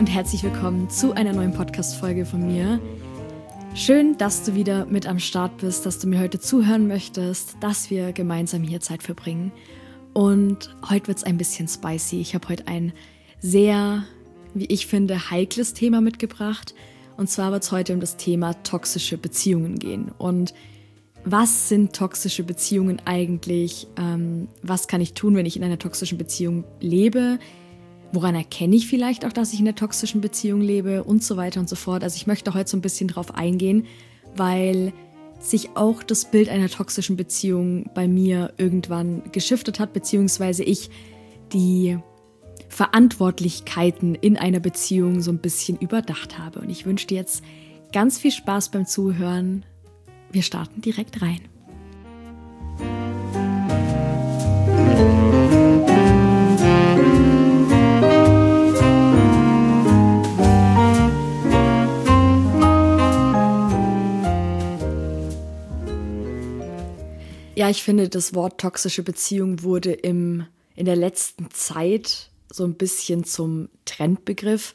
und herzlich willkommen zu einer neuen Podcast-Folge von mir. Schön, dass du wieder mit am Start bist, dass du mir heute zuhören möchtest, dass wir gemeinsam hier Zeit verbringen. Und heute wird es ein bisschen spicy. Ich habe heute ein sehr, wie ich finde, heikles Thema mitgebracht. Und zwar wird es heute um das Thema toxische Beziehungen gehen. Und was sind toxische Beziehungen eigentlich? Was kann ich tun, wenn ich in einer toxischen Beziehung lebe? Woran erkenne ich vielleicht auch, dass ich in einer toxischen Beziehung lebe und so weiter und so fort. Also ich möchte heute so ein bisschen drauf eingehen, weil sich auch das Bild einer toxischen Beziehung bei mir irgendwann geschiftet hat, beziehungsweise ich die Verantwortlichkeiten in einer Beziehung so ein bisschen überdacht habe. Und ich wünsche dir jetzt ganz viel Spaß beim Zuhören. Wir starten direkt rein. Ja, ich finde, das Wort toxische Beziehung wurde in der letzten Zeit so ein bisschen zum Trendbegriff,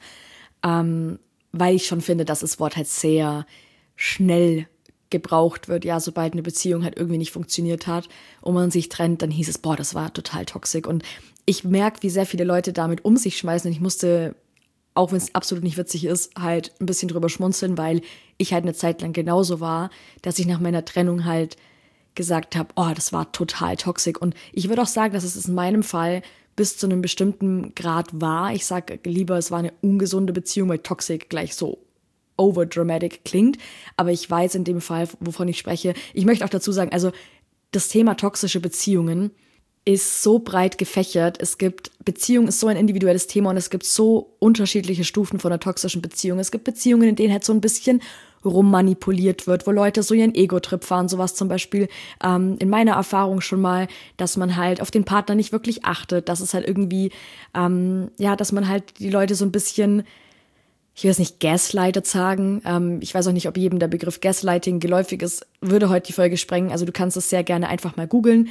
weil ich schon finde, dass das Wort halt sehr schnell gebraucht wird. Ja, sobald eine Beziehung halt irgendwie nicht funktioniert hat und man sich trennt, dann hieß es, boah, das war total toxisch. Und ich merke, wie sehr viele Leute damit um sich schmeißen. Und ich musste, auch wenn es absolut nicht witzig ist, halt ein bisschen drüber schmunzeln, weil ich halt eine Zeit lang genauso war, dass ich nach meiner Trennung halt gesagt habe, oh, das war total toxisch. Und ich würde auch sagen, dass es in meinem Fall bis zu einem bestimmten Grad war. Ich sage lieber, es war eine ungesunde Beziehung, weil toxisch gleich so overdramatic klingt. Aber ich weiß in dem Fall, wovon ich spreche. Ich möchte auch dazu sagen, also das Thema toxische Beziehungen ist so breit gefächert. Beziehung ist so ein individuelles Thema und es gibt so unterschiedliche Stufen von einer toxischen Beziehung. Es gibt Beziehungen, in denen halt so ein bisschen rummanipuliert wird, wo Leute so ihren Ego-Trip fahren, sowas zum Beispiel in meiner Erfahrung schon mal, dass man halt auf den Partner nicht wirklich achtet, dass es halt irgendwie, dass man halt die Leute so ein bisschen, ich will es nicht gaslightet sagen, ich weiß auch nicht, ob jedem der Begriff Gaslighting geläufig ist, würde heute die Folge sprengen, also du kannst es sehr gerne einfach mal googeln.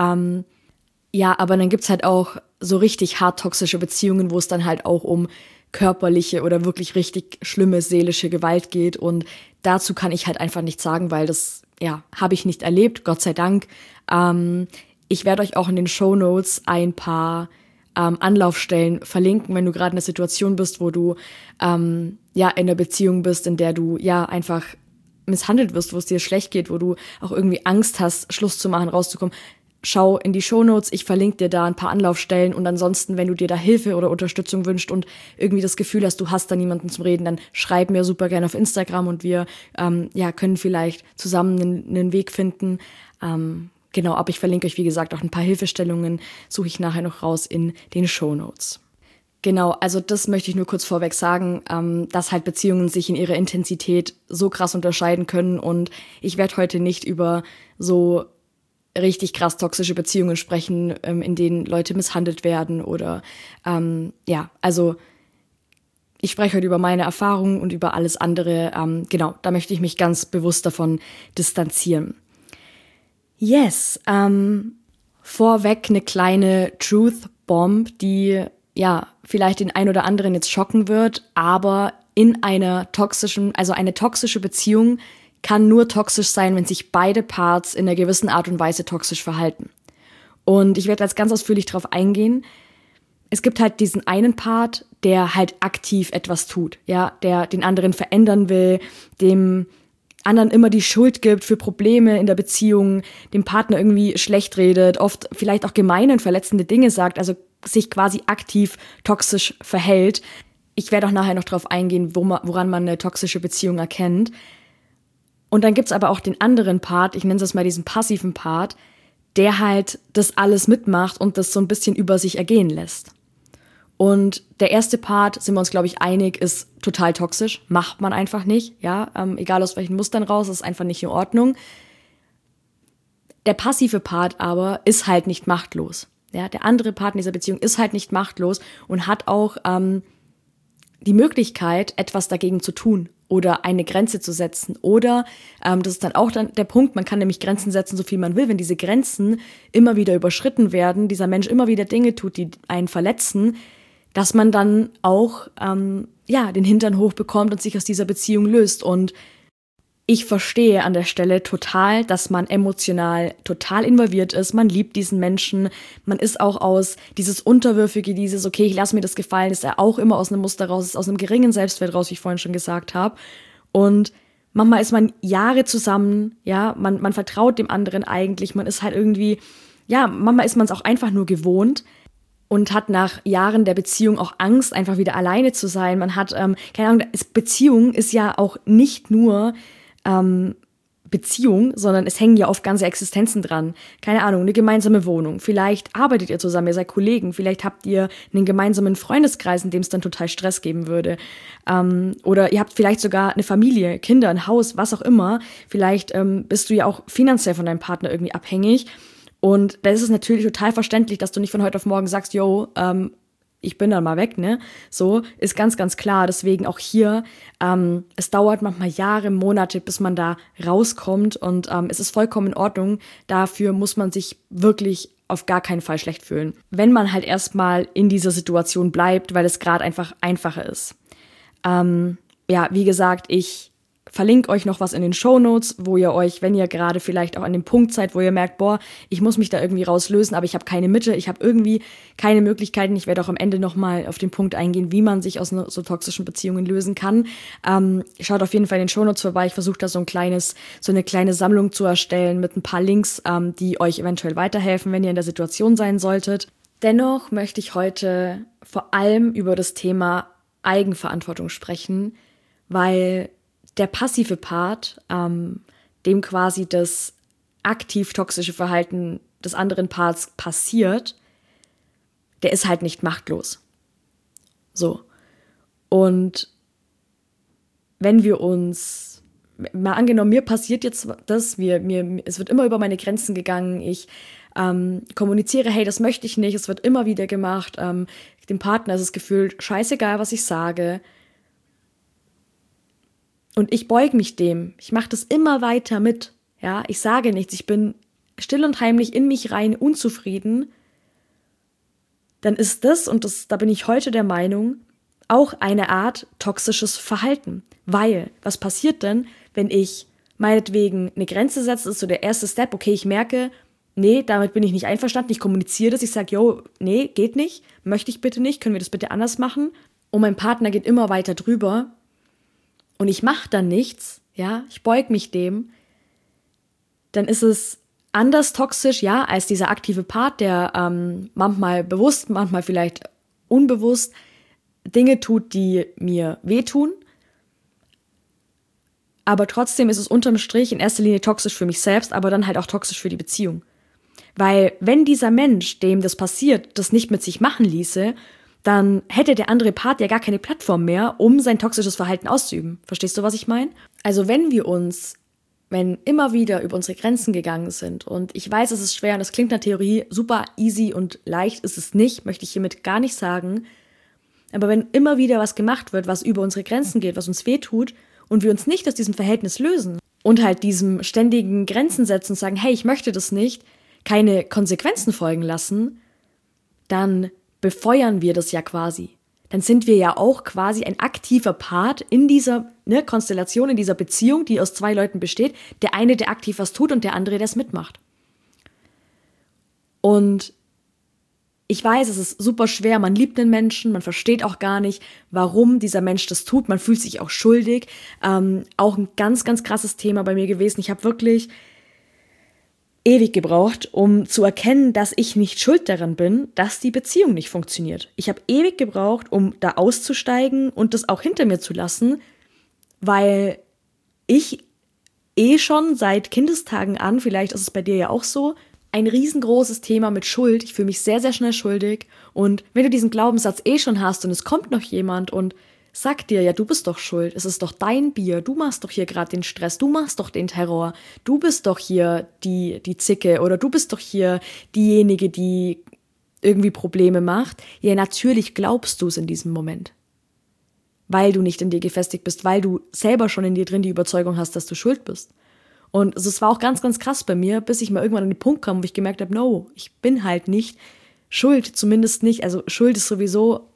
Aber dann gibt's halt auch so richtig hart toxische Beziehungen, wo es dann halt auch um körperliche oder wirklich richtig schlimme seelische Gewalt geht. Und dazu kann ich halt einfach nichts sagen, weil das, habe ich nicht erlebt, Gott sei Dank. Ich werde euch auch in den Shownotes ein paar Anlaufstellen verlinken, wenn du gerade in einer Situation bist, wo du in einer Beziehung bist, in der du einfach misshandelt wirst, wo es dir schlecht geht, wo du auch irgendwie Angst hast, Schluss zu machen, rauszukommen. Schau in die Shownotes, ich verlinke dir da ein paar Anlaufstellen und ansonsten, wenn du dir da Hilfe oder Unterstützung wünschst und irgendwie das Gefühl hast, du hast da niemanden zum Reden, dann schreib mir super gerne auf Instagram und wir können vielleicht zusammen einen Weg finden. Aber ich verlinke euch, wie gesagt, auch ein paar Hilfestellungen, suche ich nachher noch raus in den Shownotes. Genau, also das möchte ich nur kurz vorweg sagen, dass halt Beziehungen sich in ihrer Intensität so krass unterscheiden können und ich werde heute nicht über so richtig krass toxische Beziehungen sprechen, in denen Leute misshandelt werden oder also ich spreche heute über meine Erfahrungen und über alles andere. Da möchte ich mich ganz bewusst davon distanzieren. Yes, vorweg eine kleine Truth-Bomb, die vielleicht den ein oder anderen jetzt schocken wird, aber eine toxische Beziehung kann nur toxisch sein, wenn sich beide Parts in einer gewissen Art und Weise toxisch verhalten. Und ich werde jetzt ganz ausführlich darauf eingehen. Es gibt halt diesen einen Part, der halt aktiv etwas tut, der den anderen verändern will, dem anderen immer die Schuld gibt für Probleme in der Beziehung, dem Partner irgendwie schlecht redet, oft vielleicht auch gemeine und verletzende Dinge sagt, also sich quasi aktiv toxisch verhält. Ich werde auch nachher noch darauf eingehen, woran man eine toxische Beziehung erkennt. Und dann gibt's aber auch den anderen Part, ich nenne es mal diesen passiven Part, der halt das alles mitmacht und das so ein bisschen über sich ergehen lässt. Und der erste Part, sind wir uns, glaube ich, einig, ist total toxisch, macht man einfach nicht, egal aus welchen Mustern raus, ist einfach nicht in Ordnung. Der passive Part aber ist halt nicht machtlos. Der andere Part in dieser Beziehung ist halt nicht machtlos und hat auch die Möglichkeit, etwas dagegen zu tun oder eine Grenze zu setzen. Oder, das ist dann auch dann der Punkt, man kann nämlich Grenzen setzen, so viel man will. Wenn diese Grenzen immer wieder überschritten werden, dieser Mensch immer wieder Dinge tut, die einen verletzen, dass man dann auch den Hintern hochbekommt und sich aus dieser Beziehung löst. Und ich verstehe an der Stelle total, dass man emotional total involviert ist. Man liebt diesen Menschen. Man ist auch aus dieses Unterwürfige, dieses, okay, ich lasse mir das gefallen, ist ja auch immer aus einem Muster raus, ist aus einem geringen Selbstwert raus, wie ich vorhin schon gesagt habe. Und manchmal ist man Jahre zusammen, ja, man vertraut dem anderen eigentlich. Man ist halt irgendwie, ja, manchmal ist man es auch einfach nur gewohnt und hat nach Jahren der Beziehung auch Angst, einfach wieder alleine zu sein. Man hat, keine Ahnung, Beziehung ist ja auch nicht nur Beziehung, sondern es hängen ja oft ganze Existenzen dran. Keine Ahnung, eine gemeinsame Wohnung. Vielleicht arbeitet ihr zusammen, ihr seid Kollegen. Vielleicht habt ihr einen gemeinsamen Freundeskreis, in dem es dann total Stress geben würde. Oder ihr habt vielleicht sogar eine Familie, Kinder, ein Haus, was auch immer. Vielleicht bist du ja auch finanziell von deinem Partner irgendwie abhängig. Und da ist es natürlich total verständlich, dass du nicht von heute auf morgen sagst, yo, ich bin dann mal weg, ne? So, ist ganz, ganz klar. Deswegen auch hier, es dauert manchmal Jahre, Monate, bis man da rauskommt und es ist vollkommen in Ordnung. Dafür muss man sich wirklich auf gar keinen Fall schlecht fühlen. Wenn man halt erstmal in dieser Situation bleibt, weil es gerade einfach einfacher ist. Wie gesagt, ich verlinke euch noch was in den Shownotes, wo ihr euch, wenn ihr gerade vielleicht auch an dem Punkt seid, wo ihr merkt, boah, ich muss mich da irgendwie rauslösen, aber ich habe keine Mitte, ich habe irgendwie keine Möglichkeiten. Ich werde auch am Ende nochmal auf den Punkt eingehen, wie man sich aus so toxischen Beziehungen lösen kann. Schaut auf jeden Fall in den Shownotes vorbei. Ich versuche da so eine kleine Sammlung zu erstellen mit ein paar Links, die euch eventuell weiterhelfen, wenn ihr in der Situation sein solltet. Dennoch möchte ich heute vor allem über das Thema Eigenverantwortung sprechen, weil der passive Part, dem quasi das aktiv toxische Verhalten des anderen Parts passiert, der ist halt nicht machtlos. So. Und wenn wir uns, mal angenommen, mir passiert jetzt das, es wird immer über meine Grenzen gegangen, ich kommuniziere, hey, das möchte ich nicht, es wird immer wieder gemacht, dem Partner ist es gefühlt scheißegal, was ich sage. Und ich beuge mich dem. Ich mache das immer weiter mit. Ja, ich sage nichts. Ich bin still und heimlich in mich rein unzufrieden. Dann ist da bin ich heute der Meinung, auch eine Art toxisches Verhalten. Weil, was passiert denn, wenn ich meinetwegen eine Grenze setze, ist so der erste Step, okay, ich merke, nee, damit bin ich nicht einverstanden, ich kommuniziere das, ich sage, yo, nee, geht nicht, möchte ich bitte nicht, können wir das bitte anders machen? Und mein Partner geht immer weiter drüber. Und ich mache dann nichts, ja, ich beug mich dem, dann ist es anders toxisch, ja, als dieser aktive Part, der manchmal bewusst, manchmal vielleicht unbewusst Dinge tut, die mir wehtun. Aber trotzdem ist es unterm Strich in erster Linie toxisch für mich selbst, aber dann halt auch toxisch für die Beziehung. Weil wenn dieser Mensch, dem das passiert, das nicht mit sich machen ließe, dann hätte der andere Part ja gar keine Plattform mehr, um sein toxisches Verhalten auszuüben. Verstehst du, was ich meine? Also wenn immer wieder über unsere Grenzen gegangen sind, und ich weiß, es ist schwer und es klingt in der Theorie super easy und leicht ist es nicht, möchte ich hiermit gar nicht sagen, aber wenn immer wieder was gemacht wird, was über unsere Grenzen geht, was uns wehtut und wir uns nicht aus diesem Verhältnis lösen und halt diesem ständigen Grenzen setzen und sagen, hey, ich möchte das nicht, keine Konsequenzen folgen lassen, dann befeuern wir das ja quasi. Dann sind wir ja auch quasi ein aktiver Part in dieser Konstellation, in dieser Beziehung, die aus zwei Leuten besteht. Der eine, der aktiv was tut und der andere, der es mitmacht. Und ich weiß, es ist super schwer, man liebt den Menschen, man versteht auch gar nicht, warum dieser Mensch das tut, man fühlt sich auch schuldig. Auch ein ganz, ganz krasses Thema bei mir gewesen. Ich habe wirklich ewig gebraucht, um zu erkennen, dass ich nicht schuld daran bin, dass die Beziehung nicht funktioniert. Ich habe ewig gebraucht, um da auszusteigen und das auch hinter mir zu lassen, weil ich schon seit Kindestagen an, vielleicht ist es bei dir ja auch so, ein riesengroßes Thema mit Schuld. Ich fühle mich sehr, sehr schnell schuldig. Und wenn du diesen Glaubenssatz schon hast und es kommt noch jemand und sagt dir, ja, du bist doch schuld, es ist doch dein Bier, du machst doch hier gerade den Stress, du machst doch den Terror, du bist doch hier die Zicke oder du bist doch hier diejenige, die irgendwie Probleme macht. Ja, natürlich glaubst du es in diesem Moment. Weil du nicht in dir gefestigt bist, weil du selber schon in dir drin die Überzeugung hast, dass du schuld bist. Und es war auch ganz, ganz krass bei mir, bis ich mal irgendwann an den Punkt kam, wo ich gemerkt habe, no, ich bin halt nicht schuld, zumindest nicht. Also Schuld ist sowieso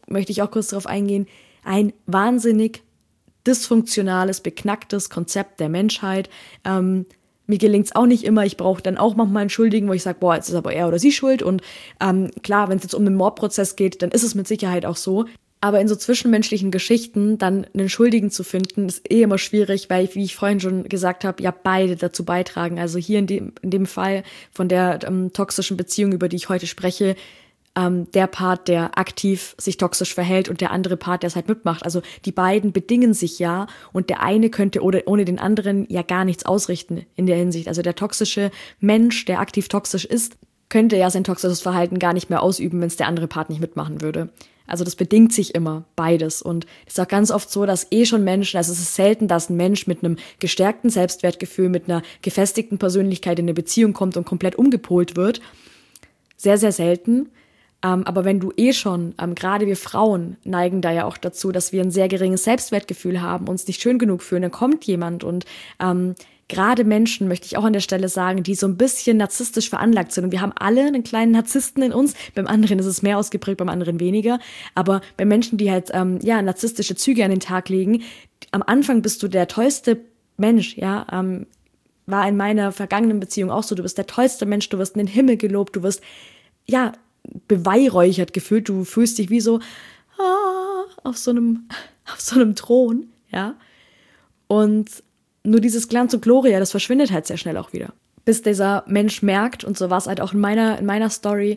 möchte ich auch kurz darauf eingehen, ein wahnsinnig dysfunktionales, beknacktes Konzept der Menschheit. Mir gelingt es auch nicht immer. Ich brauche dann auch manchmal einen Schuldigen, wo ich sage, boah, jetzt ist aber er oder sie schuld. Und klar, wenn es jetzt um einen Mordprozess geht, dann ist es mit Sicherheit auch so. Aber in so zwischenmenschlichen Geschichten dann einen Schuldigen zu finden, ist immer schwierig, weil, wie ich vorhin schon gesagt habe, ja beide dazu beitragen. Also hier in dem Fall von der toxischen Beziehung, über die ich heute spreche, der Part, der aktiv sich toxisch verhält und der andere Part, der es halt mitmacht. Also die beiden bedingen sich ja und der eine könnte ohne den anderen ja gar nichts ausrichten in der Hinsicht. Also der toxische Mensch, der aktiv toxisch ist, könnte ja sein toxisches Verhalten gar nicht mehr ausüben, wenn es der andere Part nicht mitmachen würde. Also das bedingt sich immer, beides. Und es ist auch ganz oft so, dass schon Menschen, also es ist selten, dass ein Mensch mit einem gestärkten Selbstwertgefühl, mit einer gefestigten Persönlichkeit in eine Beziehung kommt und komplett umgepolt wird. Sehr, sehr selten. Aber wenn du schon, gerade wir Frauen neigen da ja auch dazu, dass wir ein sehr geringes Selbstwertgefühl haben, uns nicht schön genug fühlen, dann kommt jemand und gerade Menschen, möchte ich auch an der Stelle sagen, die so ein bisschen narzisstisch veranlagt sind. Und wir haben alle einen kleinen Narzissten in uns. Beim anderen ist es mehr ausgeprägt, beim anderen weniger. Aber bei Menschen, die halt narzisstische Züge an den Tag legen, am Anfang bist du der tollste Mensch, ja, war in meiner vergangenen Beziehung auch so. Du bist der tollste Mensch, du wirst in den Himmel gelobt, du wirst, ja, beweihräuchert gefühlt. Du fühlst dich wie so auf so einem Thron, ja. Und nur dieses Glanz und Gloria, das verschwindet halt sehr schnell auch wieder. Bis dieser Mensch merkt, und so war es halt auch in meiner Story,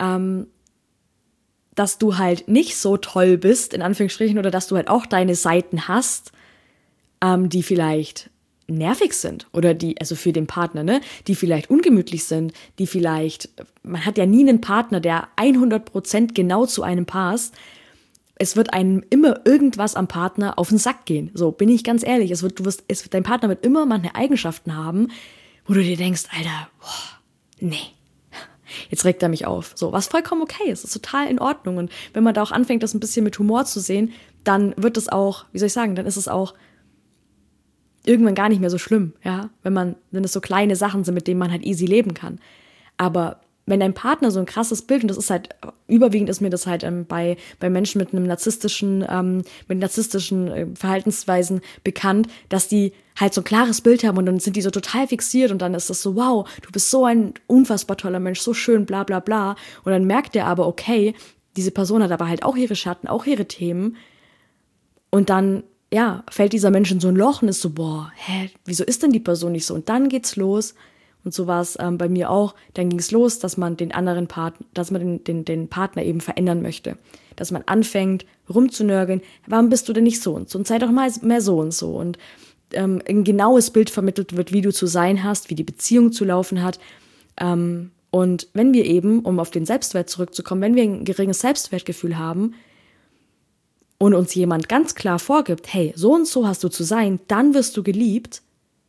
dass du halt nicht so toll bist, in Anführungsstrichen, oder dass du halt auch deine Seiten hast, die vielleicht nervig sind oder also für den Partner, ne, die vielleicht ungemütlich sind, die vielleicht, man hat ja nie einen Partner, der 100% genau zu einem passt. Es wird einem immer irgendwas am Partner auf den Sack gehen. So, bin ich ganz ehrlich. Dein Partner wird immer manche Eigenschaften haben, wo du dir denkst, Alter, nee, jetzt regt er mich auf. So, was vollkommen okay ist. Das ist total in Ordnung. Und wenn man da auch anfängt, das ein bisschen mit Humor zu sehen, dann wird es auch, wie soll ich sagen, dann ist es auch irgendwann gar nicht mehr so schlimm, ja, wenn es so kleine Sachen sind, mit denen man halt easy leben kann. Aber wenn dein Partner so ein krasses Bild, und das ist halt, überwiegend ist mir das halt bei Menschen mit narzisstischen Verhaltensweisen bekannt, dass die halt so ein klares Bild haben und dann sind die so total fixiert und dann ist das so, wow, du bist so ein unfassbar toller Mensch, so schön, bla bla bla. Und dann merkt der aber, okay, diese Person hat aber halt auch ihre Schatten, auch ihre Themen. Und dann, ja, fällt dieser Mensch in so ein Loch und ist so, boah, wieso ist denn die Person nicht so? Und dann geht's los. Und so war es bei mir auch. Dann ging es los, dass man den anderen Partner, den Partner eben verändern möchte. Dass man anfängt, rumzunörgeln. Warum bist du denn nicht so und so? Und sei doch mal mehr so und so. Und ein genaues Bild vermittelt wird, wie du zu sein hast, wie die Beziehung zu laufen hat. Und wenn wir eben, um auf den Selbstwert zurückzukommen, wenn wir ein geringes Selbstwertgefühl haben und uns jemand ganz klar vorgibt, hey, so und so hast du zu sein, dann wirst du geliebt.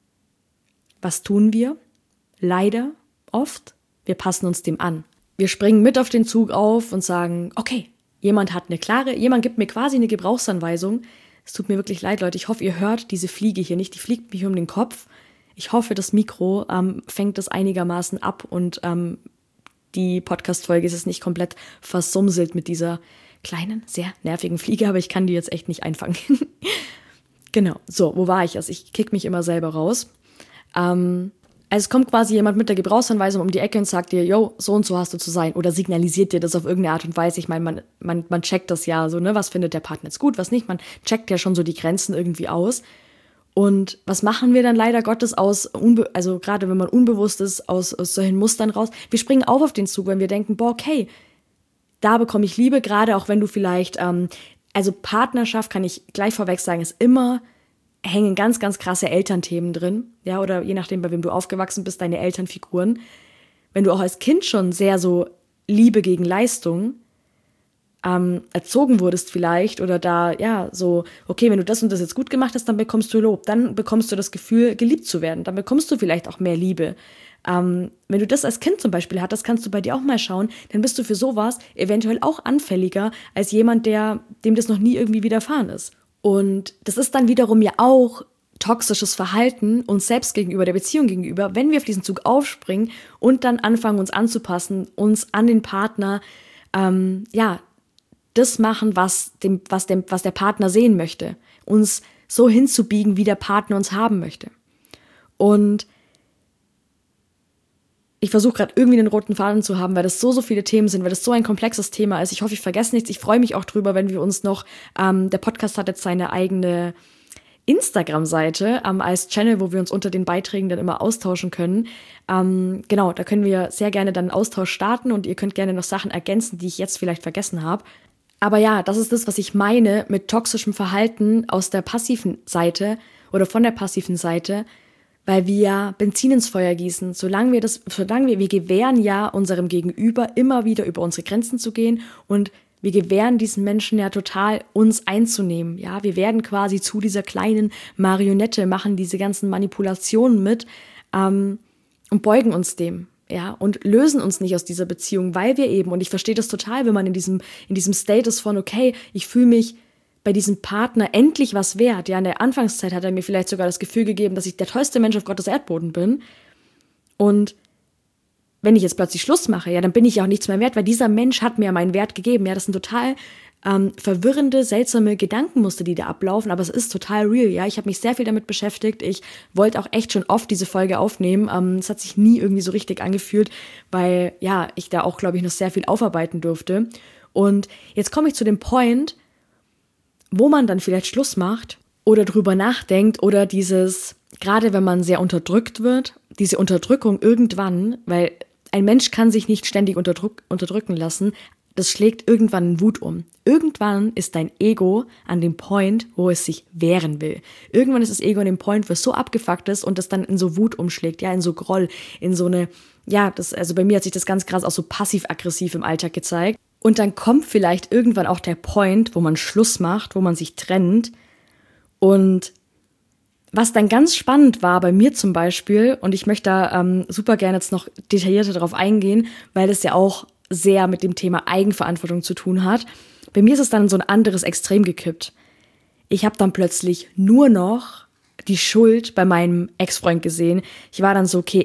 Was tun wir? Leider oft, wir passen uns dem an. Wir springen mit auf den Zug auf und sagen, okay, jemand gibt mir quasi eine Gebrauchsanweisung. Es tut mir wirklich leid, Leute. Ich hoffe, ihr hört diese Fliege hier nicht. Die fliegt mich um den Kopf. Ich hoffe, das Mikro fängt das einigermaßen ab und die Podcast-Folge ist es nicht komplett versumselt mit dieser kleinen, sehr nervigen Fliege, aber ich kann die jetzt echt nicht einfangen. Genau, so, wo war ich? Also ich kick mich immer selber raus. Also es kommt quasi jemand mit der Gebrauchsanweisung um die Ecke und sagt dir, yo, so und so hast du zu sein. Oder signalisiert dir das auf irgendeine Art und Weise. Ich meine, man checkt das ja so, ne? Was findet der Partner jetzt gut, was nicht. Man checkt ja schon so die Grenzen irgendwie aus. Und was machen wir dann leider Gottes also gerade wenn man unbewusst ist, aus solchen Mustern raus? Wir springen auf den Zug, wenn wir denken, boah, okay, da bekomme ich Liebe, gerade auch wenn du vielleicht, also Partnerschaft, kann ich gleich vorweg sagen, ist immer, hängen ganz, ganz krasse Elternthemen drin, ja, oder je nachdem, bei wem du aufgewachsen bist, deine Elternfiguren. Wenn du auch als Kind schon sehr so Liebe gegen Leistung erzogen wurdest vielleicht oder da, ja, so, okay, wenn du das und das jetzt gut gemacht hast, dann bekommst du Lob, dann bekommst du das Gefühl, geliebt zu werden, dann bekommst du vielleicht auch mehr Liebe. Wenn du das als Kind zum Beispiel hattest, kannst du bei dir auch mal schauen, dann bist du für sowas eventuell auch anfälliger als jemand, dem das noch nie irgendwie widerfahren ist. Und das ist dann wiederum ja auch toxisches Verhalten uns selbst gegenüber, der Beziehung gegenüber, wenn wir auf diesen Zug aufspringen und dann anfangen, uns anzupassen, uns an den Partner, das machen, was der Partner sehen möchte. Uns so hinzubiegen, wie der Partner uns haben möchte. Und ich versuche gerade irgendwie den roten Faden zu haben, weil das so viele Themen sind, weil das so ein komplexes Thema ist. Ich hoffe, ich vergesse nichts. Ich freue mich auch drüber, wenn wir uns noch, der Podcast hat jetzt seine eigene Instagram-Seite als Channel, wo wir uns unter den Beiträgen dann immer austauschen können. Genau, da können wir sehr gerne dann einen Austausch starten und ihr könnt gerne noch Sachen ergänzen, die ich jetzt vielleicht vergessen habe. Aber ja, das ist das, was ich meine mit toxischem Verhalten aus der passiven Seite oder von der passiven Seite, weil wir ja Benzin ins Feuer gießen. Wir gewähren ja unserem Gegenüber immer wieder über unsere Grenzen zu gehen und wir gewähren diesen Menschen ja total, uns einzunehmen. Ja, wir werden quasi zu dieser kleinen Marionette, machen diese ganzen Manipulationen mit und beugen uns dem. Ja, und lösen uns nicht aus dieser Beziehung, weil wir eben, und ich verstehe das total, wenn man in diesem State ist von, okay, ich fühle mich bei diesem Partner endlich was wert. Ja, in der Anfangszeit hat er mir vielleicht sogar das Gefühl gegeben, dass ich der tollste Mensch auf Gottes Erdboden bin. Und wenn ich jetzt plötzlich Schluss mache, ja, dann bin ich ja auch nichts mehr wert, weil dieser Mensch hat mir meinen Wert gegeben. Ja, das sind total verwirrende, seltsame Gedankenmuster, die da ablaufen, aber es ist total real, ja. Ich habe mich sehr viel damit beschäftigt. Ich wollte auch echt schon oft diese Folge aufnehmen. Es hat sich nie irgendwie so richtig angefühlt, weil, ja, ich da auch, glaube ich, noch sehr viel aufarbeiten durfte. Und jetzt komme ich zu dem Point, wo man dann vielleicht Schluss macht oder drüber nachdenkt oder gerade wenn man sehr unterdrückt wird, diese Unterdrückung irgendwann, weil ein Mensch kann sich nicht ständig unterdrücken lassen, das schlägt irgendwann in Wut um. Irgendwann ist dein Ego an dem Point, wo es sich wehren will. Irgendwann ist das Ego an dem Point, wo es so abgefuckt ist und das dann in so Wut umschlägt, ja, in so Groll, in so eine, ja, also bei mir hat sich das ganz krass auch so passiv-aggressiv im Alltag gezeigt. Und dann kommt vielleicht irgendwann auch der Point, wo man Schluss macht, wo man sich trennt. Und was dann ganz spannend war bei mir zum Beispiel, und ich möchte da super gerne jetzt noch detaillierter darauf eingehen, weil es ja auch sehr mit dem Thema Eigenverantwortung zu tun hat. Bei mir ist es dann so ein anderes Extrem gekippt. Ich habe dann plötzlich nur noch die Schuld bei meinem Ex-Freund gesehen. Ich war dann so, okay,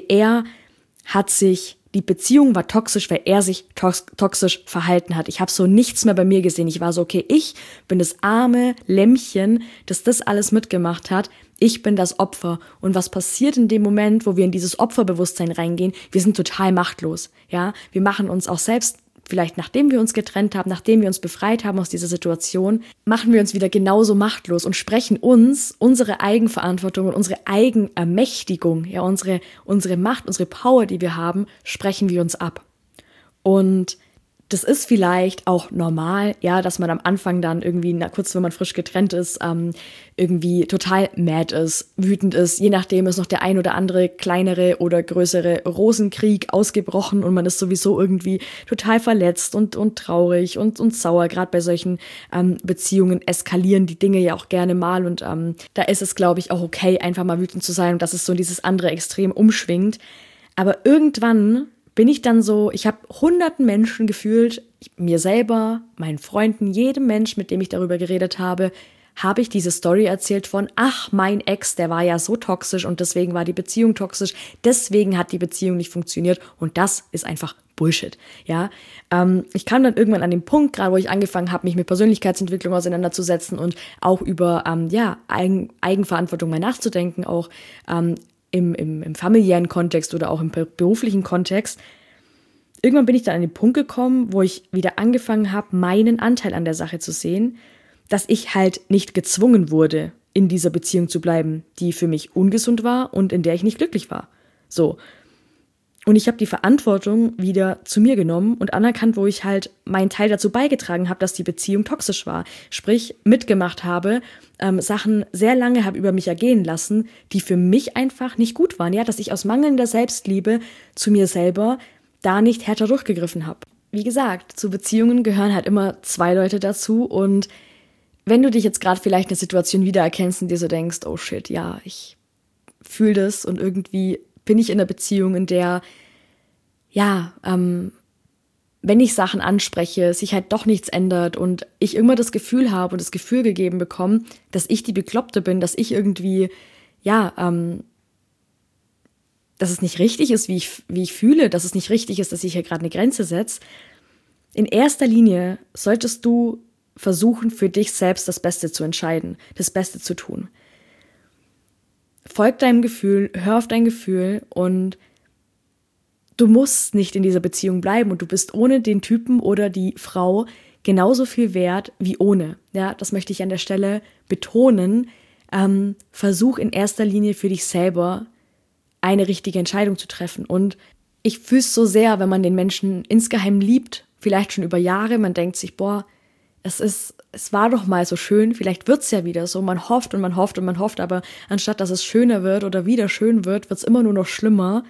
die Beziehung war toxisch, weil er sich toxisch verhalten hat. Ich habe so nichts mehr bei mir gesehen. Ich war so, okay, ich bin das arme Lämmchen, das alles mitgemacht hat. Ich bin das Opfer. Und was passiert in dem Moment, wo wir in dieses Opferbewusstsein reingehen? Wir sind total machtlos. Ja, wir machen uns auch selbst, vielleicht nachdem wir uns getrennt haben, nachdem wir uns befreit haben aus dieser Situation, machen wir uns wieder genauso machtlos und sprechen uns unsere Eigenverantwortung und unsere Eigenermächtigung, ja, unsere Macht, unsere Power, die wir haben, sprechen wir uns ab. Und das ist vielleicht auch normal, ja, dass man am Anfang dann irgendwie, kurz wenn man frisch getrennt ist, irgendwie total mad ist, wütend ist. Je nachdem ist noch der ein oder andere kleinere oder größere Rosenkrieg ausgebrochen und man ist sowieso irgendwie total verletzt und traurig und sauer. Gerade bei solchen Beziehungen eskalieren die Dinge ja auch gerne mal und da ist es, glaube ich, auch okay, einfach mal wütend zu sein und dass es so in dieses andere Extrem umschwingt. Aber irgendwann bin ich dann so, ich habe hunderten Menschen gefühlt, mir selber, meinen Freunden, jedem Mensch, mit dem ich darüber geredet habe ich diese Story erzählt von, ach, mein Ex, der war ja so toxisch und deswegen war die Beziehung toxisch, deswegen hat die Beziehung nicht funktioniert und das ist einfach Bullshit, ja. Ich kam dann irgendwann an den Punkt, gerade wo ich angefangen habe, mich mit Persönlichkeitsentwicklung auseinanderzusetzen und auch über, Eigenverantwortung mal nachzudenken, auch im familiären Kontext oder auch im beruflichen Kontext. Irgendwann bin ich dann an den Punkt gekommen, wo ich wieder angefangen habe, meinen Anteil an der Sache zu sehen, dass ich halt nicht gezwungen wurde, in dieser Beziehung zu bleiben, die für mich ungesund war und in der ich nicht glücklich war. So. Und ich habe die Verantwortung wieder zu mir genommen und anerkannt, wo ich halt meinen Teil dazu beigetragen habe, dass die Beziehung toxisch war. Sprich, mitgemacht habe, Sachen sehr lange habe über mich ergehen lassen, die für mich einfach nicht gut waren. Ja, dass ich aus mangelnder Selbstliebe zu mir selber da nicht härter durchgegriffen habe. Wie gesagt, zu Beziehungen gehören halt immer zwei Leute dazu und wenn du dich jetzt gerade vielleicht in der Situation wiedererkennst und dir so denkst, oh shit, ja, ich fühle das und irgendwie bin ich in einer Beziehung, in der, ja, wenn ich Sachen anspreche, sich halt doch nichts ändert und ich immer das Gefühl habe und das Gefühl gegeben bekomme, dass ich die Bekloppte bin, dass ich irgendwie, ja, dass es nicht richtig ist, wie ich fühle, dass es nicht richtig ist, dass ich hier gerade eine Grenze setze, in erster Linie solltest du versuchen, für dich selbst das Beste zu entscheiden, das Beste zu tun. Folg deinem Gefühl, hör auf dein Gefühl und du musst nicht in dieser Beziehung bleiben und du bist ohne den Typen oder die Frau genauso viel wert wie ohne. Ja, das möchte ich an der Stelle betonen. Versuch in erster Linie für dich selber eine richtige Entscheidung zu treffen. Und ich fühle es so sehr, wenn man den Menschen insgeheim liebt, vielleicht schon über Jahre, man denkt sich, boah, es war doch mal so schön, vielleicht wird's ja wieder so, man hofft und man hofft und man hofft, aber anstatt dass es schöner wird oder wieder schön wird, wird's immer nur noch schlimmer.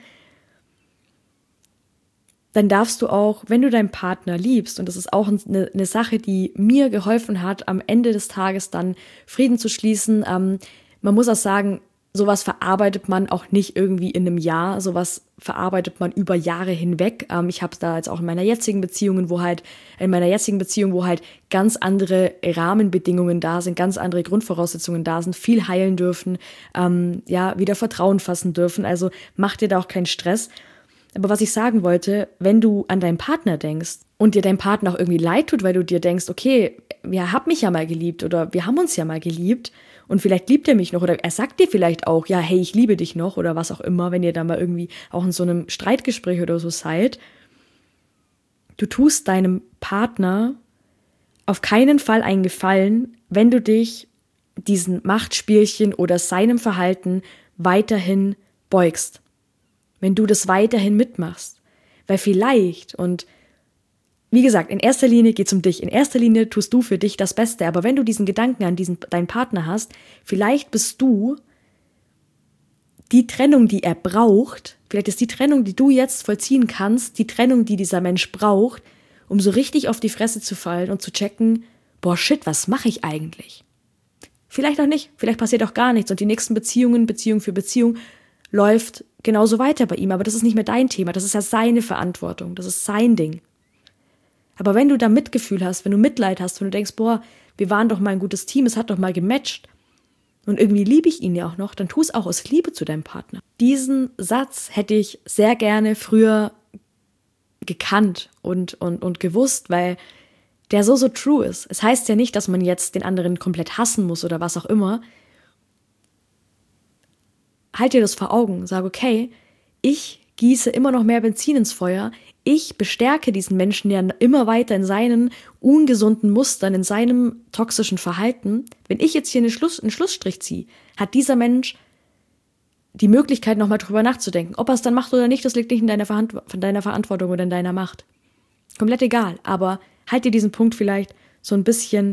Dann darfst du auch, wenn du deinen Partner liebst, und das ist auch eine Sache, die mir geholfen hat, am Ende des Tages dann Frieden zu schließen. Man muss auch sagen, sowas verarbeitet man auch nicht irgendwie in einem Jahr, sowas verarbeitet man über Jahre hinweg. Ich habe es da jetzt auch in meiner jetzigen Beziehung, wo halt ganz andere Rahmenbedingungen da sind, ganz andere Grundvoraussetzungen da sind, viel heilen dürfen, wieder Vertrauen fassen dürfen. Also mach dir da auch keinen Stress. Aber was ich sagen wollte, wenn du an deinen Partner denkst und dir dein Partner auch irgendwie leid tut, weil du dir denkst, okay, er hat mich ja mal geliebt oder wir haben uns ja mal geliebt und vielleicht liebt er mich noch oder er sagt dir vielleicht auch, ja, hey, ich liebe dich noch oder was auch immer, wenn ihr da mal irgendwie auch in so einem Streitgespräch oder so seid. Du tust deinem Partner auf keinen Fall einen Gefallen, wenn du dich diesen Machtspielchen oder seinem Verhalten weiterhin beugst. Wenn du das weiterhin mitmachst. Weil vielleicht, und wie gesagt, in erster Linie geht es um dich, in erster Linie tust du für dich das Beste, aber wenn du diesen Gedanken an deinen Partner hast, vielleicht bist du die Trennung, die er braucht, vielleicht ist die Trennung, die du jetzt vollziehen kannst, die Trennung, die dieser Mensch braucht, um so richtig auf die Fresse zu fallen und zu checken, boah, shit, was mache ich eigentlich? Vielleicht auch nicht, vielleicht passiert auch gar nichts und die nächsten Beziehungen, Beziehung für Beziehung, läuft genauso weiter bei ihm, aber das ist nicht mehr dein Thema, das ist ja seine Verantwortung, das ist sein Ding. Aber wenn du da Mitgefühl hast, wenn du Mitleid hast, wenn du denkst, boah, wir waren doch mal ein gutes Team, es hat doch mal gematcht und irgendwie liebe ich ihn ja auch noch, dann tu es auch aus Liebe zu deinem Partner. Diesen Satz hätte ich sehr gerne früher gekannt und gewusst, weil der so true ist. Es heißt ja nicht, dass man jetzt den anderen komplett hassen muss oder was auch immer. Halt dir das vor Augen, sag, okay, ich gieße immer noch mehr Benzin ins Feuer, ich bestärke diesen Menschen ja immer weiter in seinen ungesunden Mustern, in seinem toxischen Verhalten. Wenn ich jetzt hier einen Schlussstrich ziehe, hat dieser Mensch die Möglichkeit, nochmal drüber nachzudenken. Ob er es dann macht oder nicht, das liegt nicht in deiner Verantwortung oder in deiner Macht. Komplett egal, aber halt dir diesen Punkt vielleicht so ein bisschen,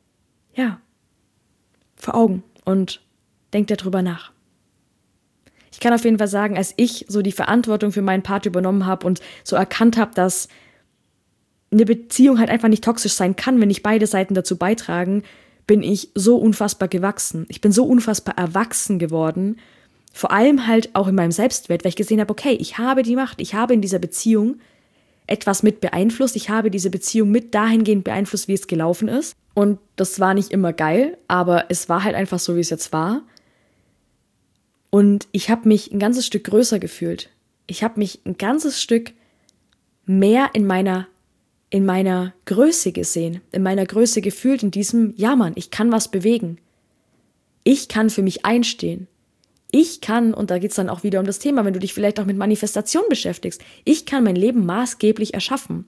vor Augen und denk darüber nach. Ich kann auf jeden Fall sagen, als ich so die Verantwortung für meinen Part übernommen habe und so erkannt habe, dass eine Beziehung halt einfach nicht toxisch sein kann, wenn nicht beide Seiten dazu beitragen, bin ich so unfassbar gewachsen. Ich bin so unfassbar erwachsen geworden, vor allem halt auch in meinem Selbstwert, weil ich gesehen habe, okay, ich habe die Macht, ich habe in dieser Beziehung etwas mit beeinflusst, ich habe diese Beziehung mit dahingehend beeinflusst, wie es gelaufen ist. Und das war nicht immer geil, aber es war halt einfach so, wie es jetzt war. Und ich habe mich ein ganzes Stück größer gefühlt. Ich habe mich ein ganzes Stück mehr in meiner Größe gesehen, in meiner Größe gefühlt, in diesem, ja Mann, ich kann was bewegen. Ich kann für mich einstehen. Ich kann, und da geht's dann auch wieder um das Thema, wenn du dich vielleicht auch mit Manifestation beschäftigst, ich kann mein Leben maßgeblich erschaffen.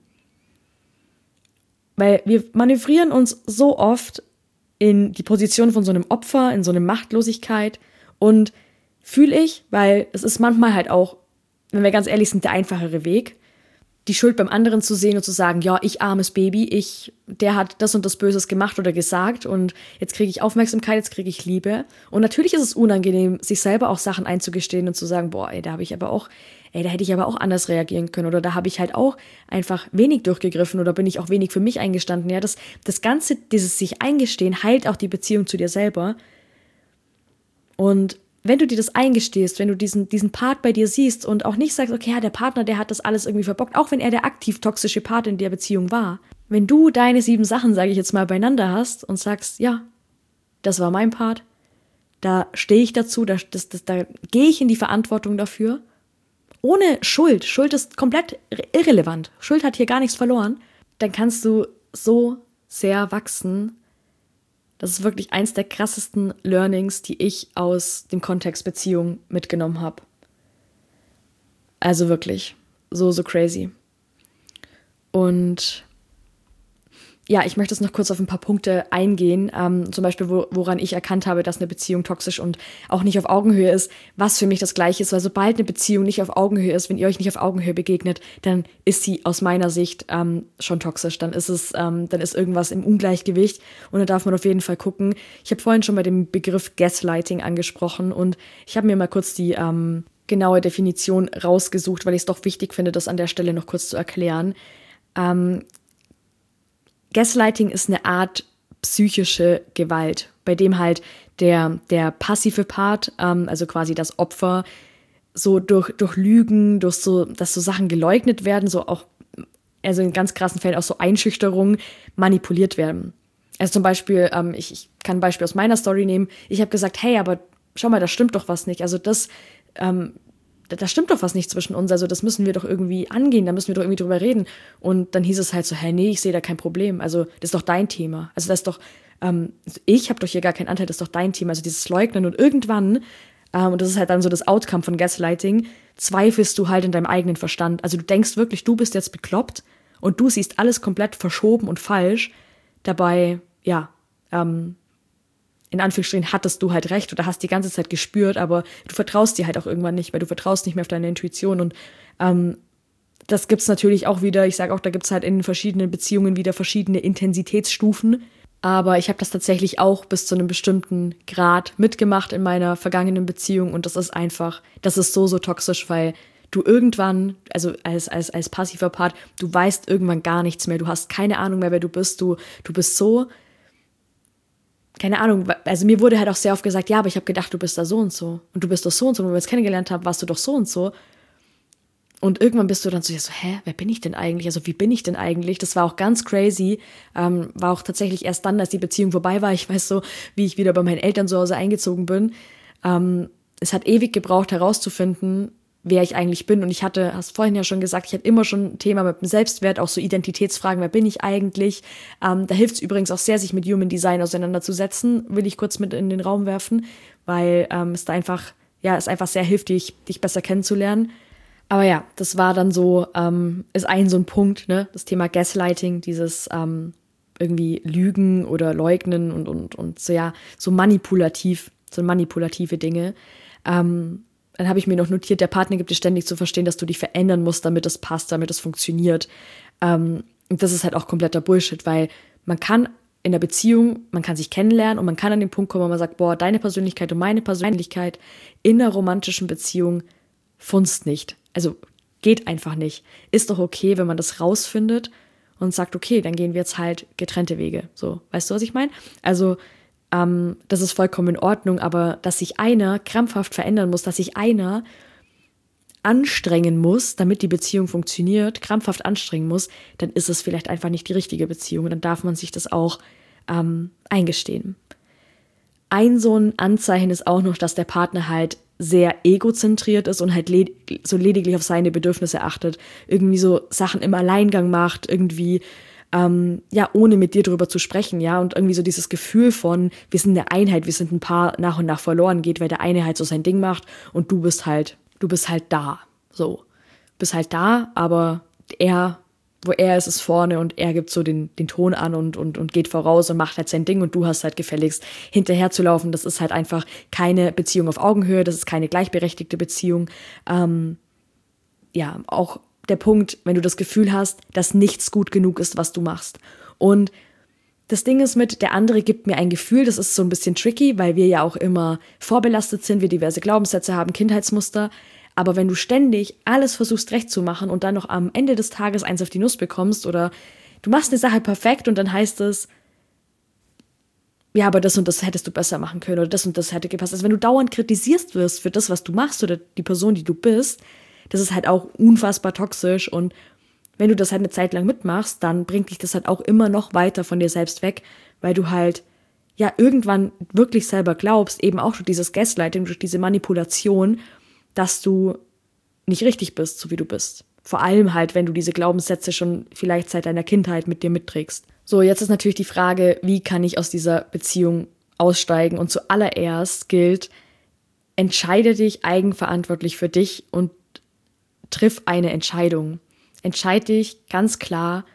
Weil wir manövrieren uns so oft in die Position von so einem Opfer, in so eine Machtlosigkeit und fühle ich, weil es ist manchmal halt auch, wenn wir ganz ehrlich sind, der einfachere Weg, die Schuld beim anderen zu sehen und zu sagen, ja, ich armes Baby, der hat das und das Böses gemacht oder gesagt und jetzt kriege ich Aufmerksamkeit, jetzt kriege ich Liebe. Und natürlich ist es unangenehm, sich selber auch Sachen einzugestehen und zu sagen, boah, da hätte ich aber auch anders reagieren können oder da habe ich halt auch einfach wenig durchgegriffen oder bin ich auch wenig für mich eingestanden. Ja, das Ganze, dieses sich eingestehen, heilt auch die Beziehung zu dir selber. Und wenn du dir das eingestehst, wenn du diesen Part bei dir siehst und auch nicht sagst, okay, ja, der Partner, der hat das alles irgendwie verbockt, auch wenn er der aktiv toxische Part in der Beziehung war. Wenn du deine 7 Sachen, sage ich jetzt mal, beieinander hast und sagst, ja, das war mein Part, da stehe ich dazu, da gehe ich in die Verantwortung dafür. Ohne Schuld. Schuld ist komplett irrelevant. Schuld hat hier gar nichts verloren. dann kannst du so sehr wachsen. Das ist wirklich eins der krassesten Learnings, die ich aus dem Kontext Beziehung mitgenommen habe. Also wirklich, so crazy. Und ja, ich möchte jetzt noch kurz auf ein paar Punkte eingehen, zum Beispiel, woran ich erkannt habe, dass eine Beziehung toxisch und auch nicht auf Augenhöhe ist, was für mich das Gleiche ist, weil sobald eine Beziehung nicht auf Augenhöhe ist, wenn ihr euch nicht auf Augenhöhe begegnet, dann ist sie aus meiner Sicht schon toxisch, dann ist irgendwas im Ungleichgewicht und da darf man auf jeden Fall gucken. Ich habe vorhin schon bei dem Begriff Gaslighting angesprochen und ich habe mir mal kurz die genaue Definition rausgesucht, weil ich es doch wichtig finde, das an der Stelle noch kurz zu erklären. Gaslighting ist eine Art psychische Gewalt, bei dem halt der passive Part, also quasi das Opfer, so durch Lügen, dass so Sachen geleugnet werden, so auch, also in ganz krassen Fällen auch so Einschüchterungen manipuliert werden. Also zum Beispiel, ich kann ein Beispiel aus meiner Story nehmen, ich habe gesagt, hey, aber schau mal, da stimmt doch was nicht, also da stimmt doch was nicht zwischen uns, also das müssen wir doch irgendwie angehen, da müssen wir doch irgendwie drüber reden. Und dann hieß es halt so, nee, ich sehe da kein Problem, also das ist doch dein Thema. Also das ist doch, ich habe doch hier gar keinen Anteil, das ist doch dein Thema, also dieses Leugnen. Und irgendwann, und das ist halt dann so das Outcome von Gaslighting, zweifelst du halt in deinem eigenen Verstand. Also du denkst wirklich, du bist jetzt bekloppt und du siehst alles komplett verschoben und falsch. Dabei, ja, in Anführungsstrichen hattest du halt recht oder hast die ganze Zeit gespürt, aber du vertraust dir halt auch irgendwann nicht, weil du vertraust nicht mehr auf deine Intuition und das gibt's natürlich auch wieder, ich sage auch, da gibt's halt in verschiedenen Beziehungen wieder verschiedene Intensitätsstufen, aber ich habe das tatsächlich auch bis zu einem bestimmten Grad mitgemacht in meiner vergangenen Beziehung und das ist so toxisch, weil du irgendwann, also als passiver Part, du weißt irgendwann gar nichts mehr, du hast keine Ahnung mehr, wer du bist, du bist so, keine Ahnung, also mir wurde halt auch sehr oft gesagt, ja, aber ich habe gedacht, du bist da so und so und du bist doch so und so, und wenn wir uns kennengelernt haben, warst du doch so und so. Und irgendwann bist du dann so, wer bin ich denn eigentlich? Also wie bin ich denn eigentlich? Das war auch ganz crazy, war auch tatsächlich erst dann, als die Beziehung vorbei war. Ich weiß so, wie ich wieder bei meinen Eltern zu Hause eingezogen bin. Es hat ewig gebraucht, herauszufinden, wer ich eigentlich bin. Und hast vorhin ja schon gesagt, ich hatte immer schon ein Thema mit dem Selbstwert, auch so Identitätsfragen, wer bin ich eigentlich? Da hilft es übrigens auch sehr, sich mit Human Design auseinanderzusetzen, will ich kurz mit in den Raum werfen, weil es einfach sehr hilft, dich besser kennenzulernen. Aber ja, das war dann so, ist so ein Punkt, ne, das Thema Gaslighting, dieses irgendwie Lügen oder Leugnen und so, ja, so manipulative Dinge. Dann habe ich mir noch notiert, der Partner gibt dir ständig zu verstehen, dass du dich verändern musst, damit es passt, damit es funktioniert. Und das ist halt auch kompletter Bullshit, weil man kann in der Beziehung, man kann sich kennenlernen und man kann an den Punkt kommen, wo man sagt, boah, deine Persönlichkeit und meine Persönlichkeit in einer romantischen Beziehung funzt nicht. Also geht einfach nicht. Ist doch okay, wenn man das rausfindet und sagt, okay, dann gehen wir jetzt halt getrennte Wege. So, weißt du, was ich meine? Also das ist vollkommen in Ordnung, aber dass sich einer krampfhaft verändern muss, dass sich einer anstrengen muss, damit die Beziehung funktioniert, krampfhaft anstrengen muss, dann ist es vielleicht einfach nicht die richtige Beziehung. Und dann darf man sich das auch eingestehen. Ein so ein Anzeichen ist auch noch, dass der Partner halt sehr egozentriert ist und halt lediglich auf seine Bedürfnisse achtet, irgendwie so Sachen im Alleingang macht, irgendwie ohne mit dir drüber zu sprechen, ja, und irgendwie so dieses Gefühl von, wir sind eine Einheit, wir sind ein Paar, nach und nach verloren geht, weil der eine halt so sein Ding macht und du bist halt da, so. Bist halt da, aber wo er ist vorne und er gibt so den Ton an und geht voraus und macht halt sein Ding und du hast halt gefälligst hinterher zu laufen. Das ist halt einfach keine Beziehung auf Augenhöhe, das ist keine gleichberechtigte Beziehung. Auch der Punkt, wenn du das Gefühl hast, dass nichts gut genug ist, was du machst. Und das Ding ist der andere gibt mir ein Gefühl, das ist so ein bisschen tricky, weil wir ja auch immer vorbelastet sind, wir diverse Glaubenssätze haben, Kindheitsmuster. Aber wenn du ständig alles versuchst recht zu machen und dann noch am Ende des Tages eins auf die Nuss bekommst oder du machst eine Sache perfekt und dann heißt es, ja, aber das und das hättest du besser machen können oder das und das hätte gepasst. Also wenn du dauernd kritisierst wirst für das, was du machst oder die Person, die du bist, das ist halt auch unfassbar toxisch und wenn du das halt eine Zeit lang mitmachst, dann bringt dich das halt auch immer noch weiter von dir selbst weg, weil du halt ja irgendwann wirklich selber glaubst, eben auch durch dieses Gaslighting, durch diese Manipulation, dass du nicht richtig bist, so wie du bist. Vor allem halt, wenn du diese Glaubenssätze schon vielleicht seit deiner Kindheit mit dir mitträgst. So, jetzt ist natürlich die Frage, wie kann ich aus dieser Beziehung aussteigen? Und zuallererst gilt, entscheide dich eigenverantwortlich für dich und triff eine Entscheidung. Entscheide dich ganz klar.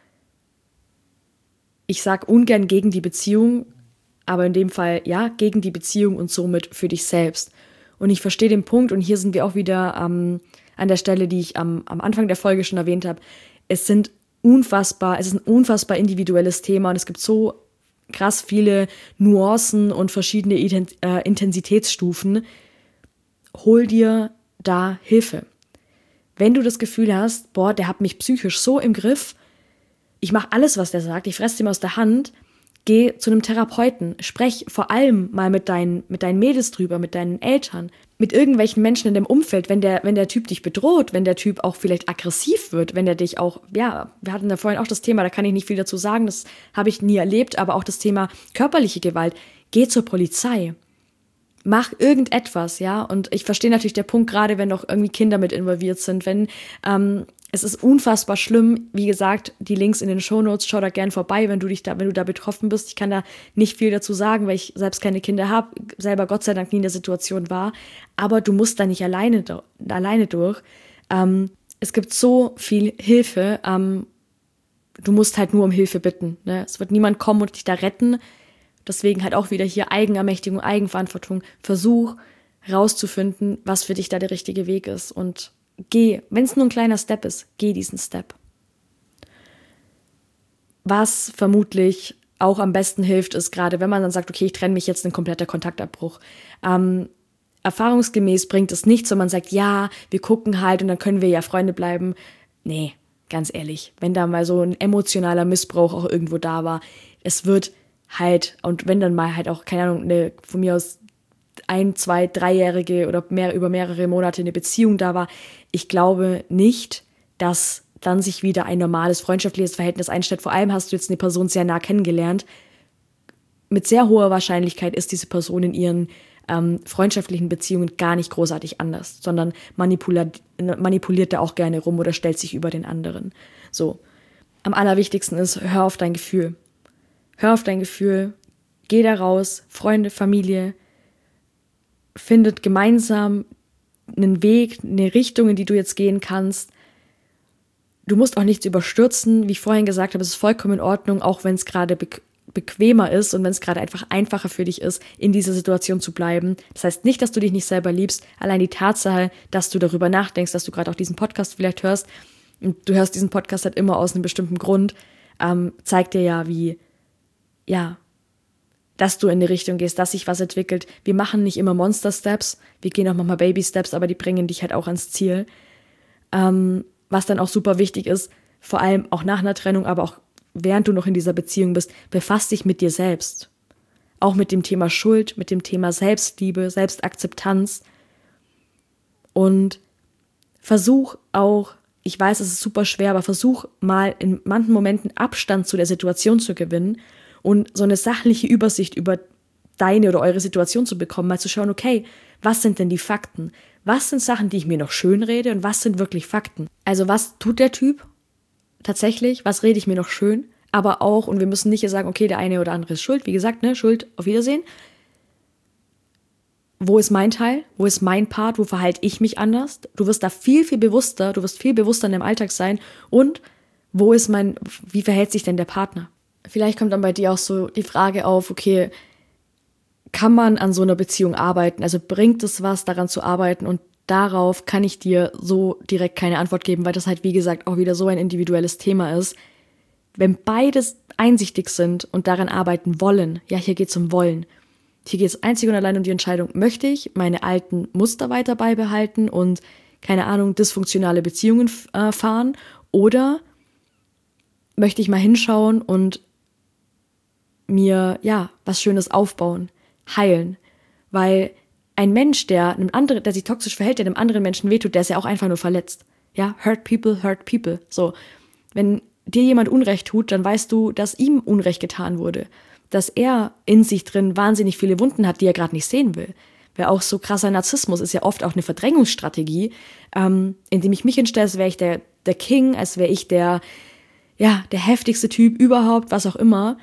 Ich sage ungern gegen die Beziehung, aber in dem Fall ja, gegen die Beziehung und somit für dich selbst. Und ich verstehe den Punkt, und hier sind wir auch wieder an der Stelle, die ich am Anfang der Folge schon erwähnt habe. Es ist ein unfassbar individuelles Thema und es gibt so krass viele Nuancen und verschiedene Intensitätsstufen. Hol dir da Hilfe. Wenn du das Gefühl hast, boah, der hat mich psychisch so im Griff, ich mache alles, was der sagt, ich fresse ihm aus der Hand, geh zu einem Therapeuten, sprech vor allem mal mit deinen Mädels drüber, mit deinen Eltern, mit irgendwelchen Menschen in dem Umfeld, wenn der Typ dich bedroht, wenn der Typ auch vielleicht aggressiv wird, wenn der dich auch, ja, wir hatten da vorhin auch das Thema, da kann ich nicht viel dazu sagen, das habe ich nie erlebt, aber auch das Thema körperliche Gewalt, geh zur Polizei. Mach irgendetwas, ja, und ich verstehe natürlich der Punkt, gerade wenn noch irgendwie Kinder mit involviert sind, wenn es ist unfassbar schlimm, wie gesagt, die Links in den Shownotes, schau da gern vorbei, wenn du da betroffen bist. Ich kann da nicht viel dazu sagen, weil ich selbst keine Kinder habe, selber Gott sei Dank nie in der Situation war, aber du musst da nicht alleine durch. Es gibt so viel Hilfe, du musst halt nur um Hilfe bitten, ne? Es wird niemand kommen und dich da retten. Deswegen halt auch wieder hier Eigenermächtigung, Eigenverantwortung. Versuch rauszufinden, was für dich da der richtige Weg ist. Und geh, wenn es nur ein kleiner Step ist, geh diesen Step. Was vermutlich auch am besten hilft, ist gerade, wenn man dann sagt, okay, ich trenne mich jetzt, ein kompletter Kontaktabbruch. Erfahrungsgemäß bringt es nichts, wenn man sagt, ja, wir gucken halt und dann können wir ja Freunde bleiben. Nee, ganz ehrlich, wenn da mal so ein emotionaler Missbrauch auch irgendwo da war, es wird halt, und wenn dann mal halt auch, keine Ahnung, von mir aus 1, 2, 3-jährige oder über mehrere Monate eine Beziehung da war, ich glaube nicht, dass dann sich wieder ein normales freundschaftliches Verhältnis einstellt. Vor allem hast du jetzt eine Person sehr nah kennengelernt. Mit sehr hoher Wahrscheinlichkeit ist diese Person in ihren freundschaftlichen Beziehungen gar nicht großartig anders, sondern manipuliert da auch gerne rum oder stellt sich über den anderen. So. Am allerwichtigsten ist, hör auf dein Gefühl. Hör auf dein Gefühl, geh da raus, Freunde, Familie, findet gemeinsam einen Weg, eine Richtung, in die du jetzt gehen kannst. Du musst auch nichts überstürzen, wie ich vorhin gesagt habe, es ist vollkommen in Ordnung, auch wenn es gerade bequemer ist und wenn es gerade einfach einfacher für dich ist, in dieser Situation zu bleiben. Das heißt nicht, dass du dich nicht selber liebst, allein die Tatsache, dass du darüber nachdenkst, dass du gerade auch diesen Podcast vielleicht hörst, und du hörst diesen Podcast halt immer aus einem bestimmten Grund, zeigt dir ja, dass du in die Richtung gehst, dass sich was entwickelt. Wir machen nicht immer Monster-Steps, wir gehen auch manchmal Baby-Steps, aber die bringen dich halt auch ans Ziel. Was dann auch super wichtig ist, vor allem auch nach einer Trennung, aber auch während du noch in dieser Beziehung bist, befass dich mit dir selbst. Auch mit dem Thema Schuld, mit dem Thema Selbstliebe, Selbstakzeptanz. Und versuch auch, ich weiß, es ist super schwer, aber versuch mal in manchen Momenten Abstand zu der Situation zu gewinnen und so eine sachliche Übersicht über deine oder eure Situation zu bekommen, mal zu schauen, okay, was sind denn die Fakten? Was sind Sachen, die ich mir noch schönrede und was sind wirklich Fakten? Also was tut der Typ tatsächlich? Was rede ich mir noch schön? Aber auch, und wir müssen nicht hier sagen, okay, der eine oder andere ist schuld. Wie gesagt, ne, Schuld, auf Wiedersehen. Wo ist mein Teil? Wo ist mein Part? Wo verhalte ich mich anders? Du wirst da viel, viel bewusster, du wirst viel bewusster in deinem Alltag sein. Und wie verhält sich denn der Partner? Vielleicht kommt dann bei dir auch so die Frage auf, okay, kann man an so einer Beziehung arbeiten? Also bringt es was, daran zu arbeiten? Und darauf kann ich dir so direkt keine Antwort geben, weil das halt, wie gesagt, auch wieder so ein individuelles Thema ist. Wenn beides einsichtig sind und daran arbeiten wollen, ja, hier geht's um Wollen. Hier geht es einzig und allein um die Entscheidung, möchte ich meine alten Muster weiter beibehalten und, keine Ahnung, dysfunktionale Beziehungen fahren, oder möchte ich mal hinschauen und mir, ja, was Schönes aufbauen, heilen. Weil ein Mensch, der sich toxisch verhält, der einem anderen Menschen wehtut, der ist ja auch einfach nur verletzt. Ja, hurt people. So, wenn dir jemand Unrecht tut, dann weißt du, dass ihm Unrecht getan wurde. Dass er in sich drin wahnsinnig viele Wunden hat, die er gerade nicht sehen will. Weil auch so krasser Narzissmus ist ja oft auch eine Verdrängungsstrategie, indem ich mich hinstelle, als wäre ich der King, als wäre ich der heftigste Typ überhaupt, was auch immer,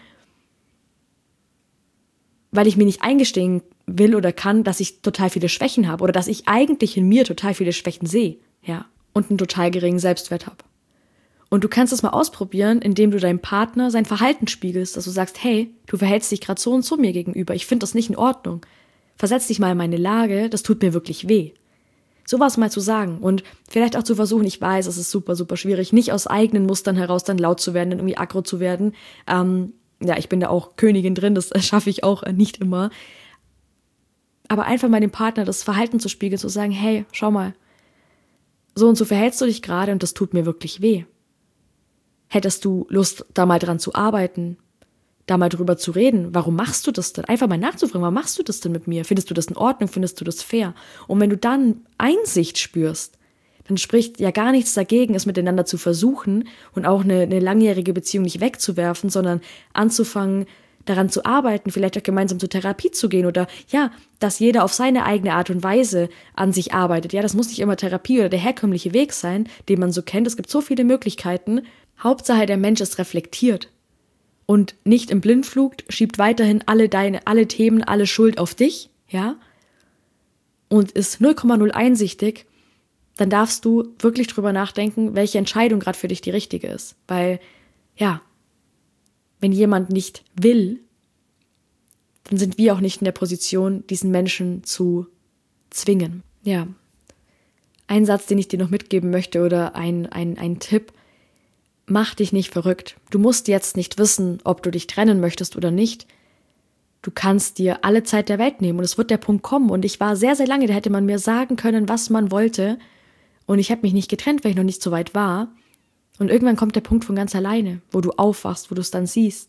weil ich mir nicht eingestehen will oder kann, dass ich total viele Schwächen habe oder dass ich eigentlich in mir total viele Schwächen sehe, ja, und einen total geringen Selbstwert habe. Und du kannst das mal ausprobieren, indem du deinem Partner sein Verhalten spiegelst, dass du sagst, hey, du verhältst dich gerade so und so mir gegenüber, ich finde das nicht in Ordnung. Versetz dich mal in meine Lage, das tut mir wirklich weh. Sowas mal zu sagen und vielleicht auch zu versuchen, ich weiß, es ist super, super schwierig, nicht aus eigenen Mustern heraus dann laut zu werden, dann irgendwie aggro zu werden. Ich bin da auch Königin drin, das schaffe ich auch nicht immer. Aber einfach mal dem Partner das Verhalten zu spiegeln, zu sagen, hey, schau mal, so und so verhältst du dich gerade und das tut mir wirklich weh. Hättest du Lust, da mal dran zu arbeiten, da mal drüber zu reden? Warum machst du das denn? Einfach mal nachzufragen, warum machst du das denn mit mir? Findest du das in Ordnung? Findest du das fair? Und wenn du dann Einsicht spürst, dann spricht ja gar nichts dagegen, es miteinander zu versuchen und auch eine langjährige Beziehung nicht wegzuwerfen, sondern anzufangen, daran zu arbeiten, vielleicht auch gemeinsam zur Therapie zu gehen oder ja, dass jeder auf seine eigene Art und Weise an sich arbeitet. Ja, das muss nicht immer Therapie oder der herkömmliche Weg sein, den man so kennt. Es gibt so viele Möglichkeiten. Hauptsache, der Mensch ist reflektiert und nicht im Blindflug, schiebt weiterhin alle Themen, alle Schuld auf dich, ja, und ist 0,0 einsichtig, dann darfst du wirklich drüber nachdenken, welche Entscheidung gerade für dich die richtige ist. Weil, ja, wenn jemand nicht will, dann sind wir auch nicht in der Position, diesen Menschen zu zwingen. Ja, ein Satz, den ich dir noch mitgeben möchte oder ein Tipp: Mach dich nicht verrückt. Du musst jetzt nicht wissen, ob du dich trennen möchtest oder nicht. Du kannst dir alle Zeit der Welt nehmen und es wird der Punkt kommen. Und ich war sehr, sehr lange, da hätte man mir sagen können, was man wollte. Und ich habe mich nicht getrennt, weil ich noch nicht so weit war. Und irgendwann kommt der Punkt von ganz alleine, wo du aufwachst, wo du es dann siehst.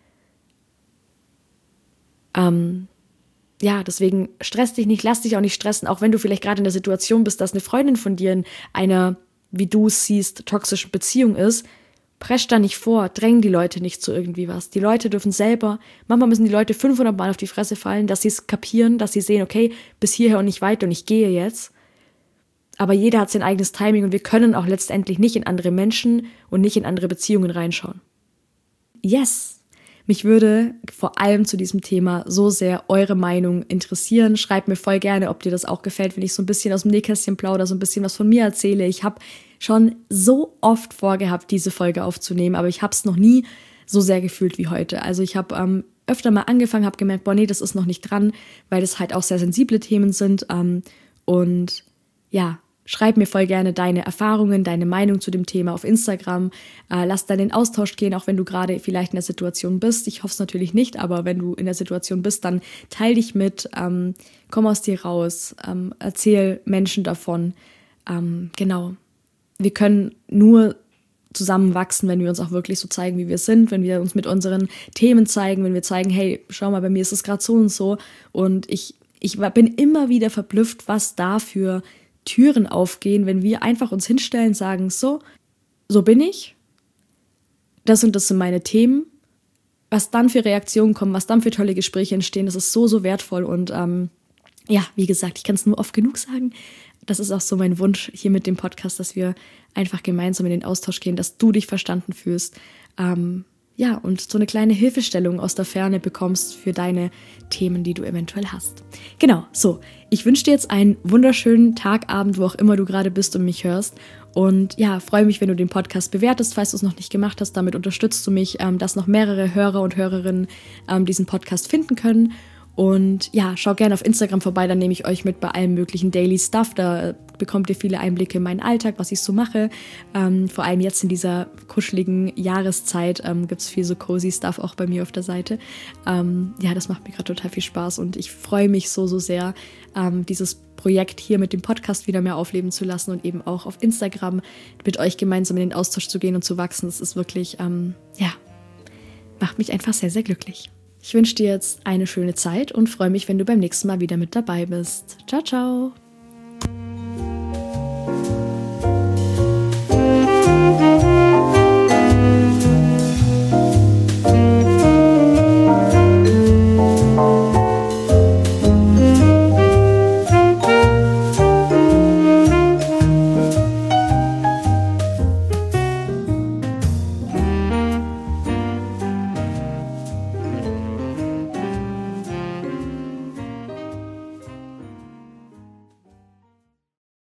Deswegen stress dich nicht, lass dich auch nicht stressen, auch wenn du vielleicht gerade in der Situation bist, dass eine Freundin von dir in einer, wie du es siehst, toxischen Beziehung ist. Presch da nicht vor, dräng die Leute nicht zu irgendwie was. Die Leute dürfen selber, manchmal müssen die Leute 500 Mal auf die Fresse fallen, dass sie es kapieren, dass sie sehen, okay, bis hierher und nicht weiter und ich gehe jetzt. Aber jeder hat sein eigenes Timing und wir können auch letztendlich nicht in andere Menschen und nicht in andere Beziehungen reinschauen. Yes! Mich würde vor allem zu diesem Thema so sehr eure Meinung interessieren. Schreibt mir voll gerne, ob dir das auch gefällt, wenn ich so ein bisschen aus dem Nähkästchen plaudere, so ein bisschen was von mir erzähle. Ich habe schon so oft vorgehabt, diese Folge aufzunehmen, aber ich habe es noch nie so sehr gefühlt wie heute. Also ich habe öfter mal angefangen, habe gemerkt, boah, nee, das ist noch nicht dran, weil das halt auch sehr sensible Themen sind. Und ja, schreib mir voll gerne deine Erfahrungen, deine Meinung zu dem Thema auf Instagram. Lass da in den Austausch gehen, auch wenn du gerade vielleicht in der Situation bist. Ich hoffe es natürlich nicht, aber wenn du in der Situation bist, dann teil dich mit, komm aus dir raus, erzähl Menschen davon. Genau. Wir können nur zusammen wachsen, wenn wir uns auch wirklich so zeigen, wie wir sind, wenn wir uns mit unseren Themen zeigen, wenn wir zeigen, hey, schau mal, bei mir ist es gerade so und so. Und ich bin immer wieder verblüfft, was da für Türen aufgehen, wenn wir einfach uns hinstellen, sagen, so bin ich, das und das sind meine Themen, was dann für Reaktionen kommen, was dann für tolle Gespräche entstehen, das ist so, so wertvoll und wie gesagt, ich kann es nur oft genug sagen, das ist auch so mein Wunsch hier mit dem Podcast, dass wir einfach gemeinsam in den Austausch gehen, dass du dich verstanden fühlst, und so eine kleine Hilfestellung aus der Ferne bekommst für deine Themen, die du eventuell hast. Genau, so. Ich wünsche dir jetzt einen wunderschönen Tag, Abend, wo auch immer du gerade bist und mich hörst. Und ja, freue mich, wenn du den Podcast bewertest, falls du es noch nicht gemacht hast. Damit unterstützt du mich, dass noch mehrere Hörer und Hörerinnen diesen Podcast finden können. Und ja, schau gerne auf Instagram vorbei, dann nehme ich euch mit bei allem möglichen Daily Stuff. Da bekommt ihr viele Einblicke in meinen Alltag, was ich so mache. Vor allem jetzt in dieser kuscheligen Jahreszeit gibt es viel so cozy Stuff auch bei mir auf der Seite. Das macht mir gerade total viel Spaß und ich freue mich so, so sehr, dieses Projekt hier mit dem Podcast wieder mehr aufleben zu lassen und eben auch auf Instagram mit euch gemeinsam in den Austausch zu gehen und zu wachsen. Das ist wirklich, macht mich einfach sehr, sehr glücklich. Ich wünsche dir jetzt eine schöne Zeit und freue mich, wenn du beim nächsten Mal wieder mit dabei bist. Ciao, ciao!